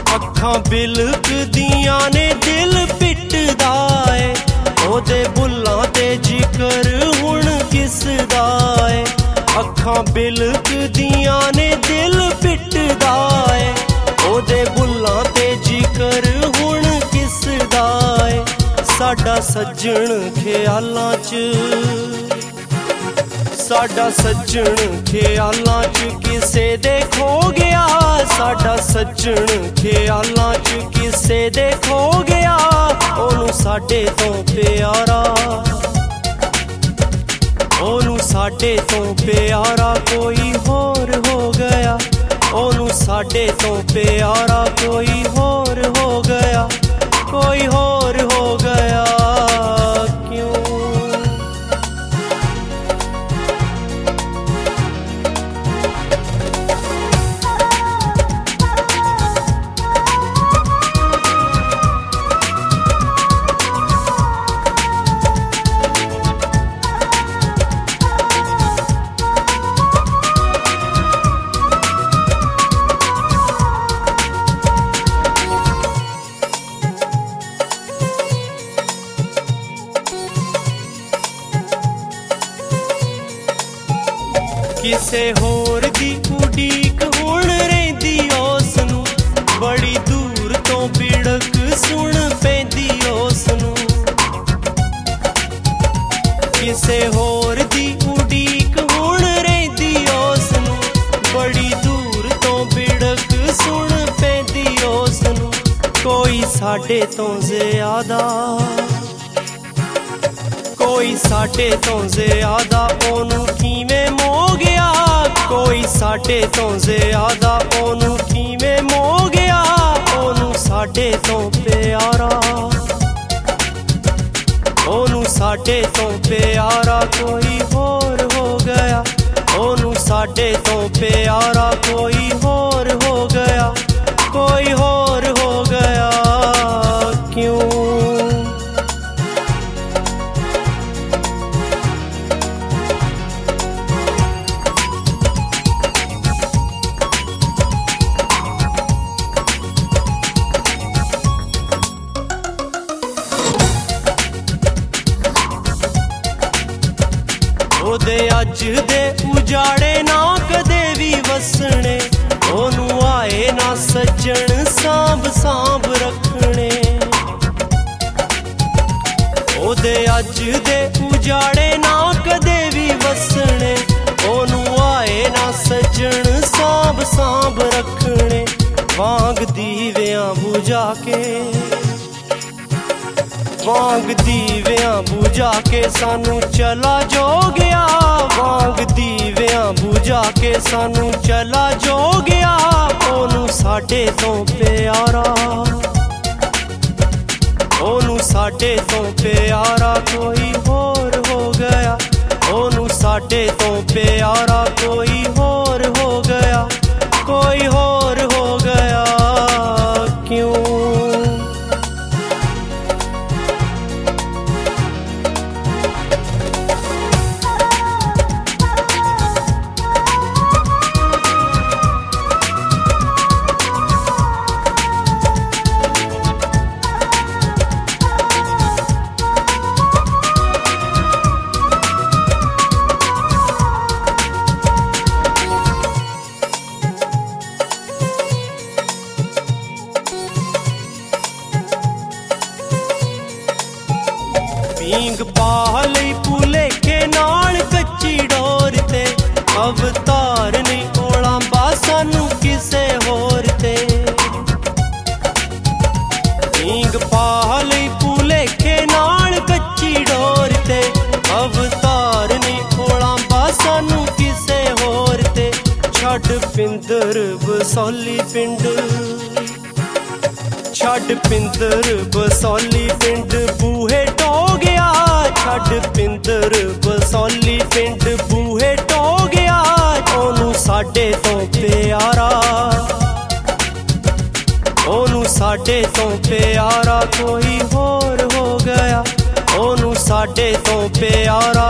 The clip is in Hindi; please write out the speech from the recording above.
अखां बिलकदियां ने दिल पिटदा है, ओदे बुल्लां ते जिकर हुण किसदा है। अखां बिलकदियां ने दिल पिटदा है, ओदे बुल्लां ते जिकर हुण किसदा है। साडा सज्जण ख्यालां च, साडा सज्जण ख्यालां च किसे दे खो गया। साडा सज्जण ख्यालां च किसे दे खो गया। ओनू साडे तो प्यारा, ओनू साडे तो प्यारा कोई होर हो गया। ओनू साडे तो प्यारा कोई होर हो गया, कोई होर हो गया। किसे होर दी उडीक हुण रहिंदी उसनू, बड़ी दूर तो बिड़क सुन पैंदी उसनू। किसे होर दी उडीक हुण रहिंदी उसनू, बड़ी दूर तो बिड़क सुन पैंदी उसनू। कोई साडे तो ज़्यादा, कोई साडे तो ज़्यादा ओनू किवें मोह गया। कोई साडे तो ज़्यादा ओनू किवें मोह गया। ओनू साडे तो प्यारा, ओनू साडे तो प्यारा कोई होर हो गया। ओनू साडे तो प्यारा कोई होर हो गया, कोई होर हो गया। क्यों? ओदे अज दे उजाड़े ना कदे भी वसने, ओनू आए ना सज्जन सांभ सांभ रखने। ओदे अज दे उजाड़े ना कदे भी वसने, ओनू आए ना सज्जन सांभ सांभ रखने। वांग दीवियां बुझा के, वांग दीवियां बुझा के सानू चला जो गया। वांग दीवियां बुझा के सानू चला जो गया। ओनू साडे तो प्यारा, ओनू साडे तो प्यारा कोई होर हो गया। ओनू साडे तो प्यारा कोई होर हो गया, कोई होर हो गया। क्यों? पींग पा लई भुलेखे नाल कच्ची डोर ते, अवतार नहीं ओलांबा सानू किसे होर ते। पींग पा लई भुलेखे नाल कच्ची डोर ते, अवतार नहीं ओलांबा सानू किसे होर ते। छड्ड पिंदर बसौली पिंड, छड्ड पिंदर बसौली पिंड बूहे टो गया। छड्ड पिंदर बसौली पिंड बूहे टो गया। ओनू साडे तो प्यारा, ओनू साडे तो प्यारा कोई होर हो गया। ओनू साडे तो प्यारा